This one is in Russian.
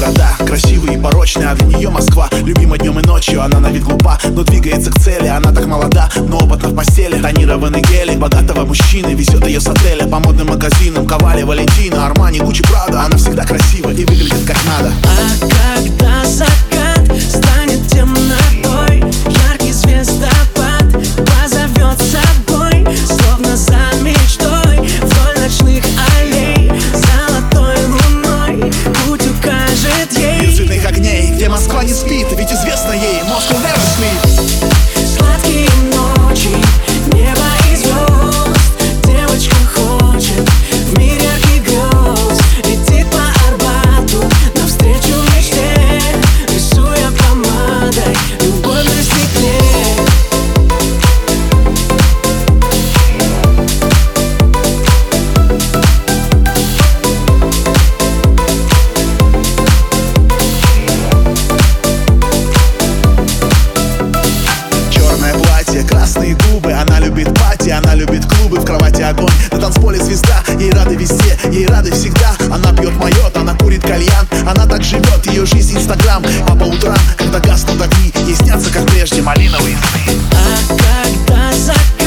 города, красивые и порочные, а для нее Москва любима днем и ночью. Она на вид глупа, но двигается к цели. Она так молода, но опытна в постели. Тонированный гелик богатого мужчины везет ее с отеля по модным магазинам. Ковали, Валентина, Армани, Гуччи, Прада. Она всегда красива и выглядит как надо. А когда закат станет темнотой, яркий звездопад позовет с собой, словно за мечтой, вдоль ночных аллей, золотой луной путь укажет ей. Мир цветных огней, где Москва не спит, ведь известно ей Moscow never sleep. Сладкие ночи, небо и звезд, девочка хочет в мир ярких грез. Летит по Арбату навстречу мечте, рисуя помадой любовь на стекле. Красные губы, она любит пати, она любит клубы, в кровати огонь, на танцполе звезда. Ей рады везде, ей рады всегда. Она пьет майот, она курит кальян. Она так живет, ее жизнь инстаграм. А по утрам, когда гаснут огни, ей снятся, как прежде, малиновые сны. А когда закат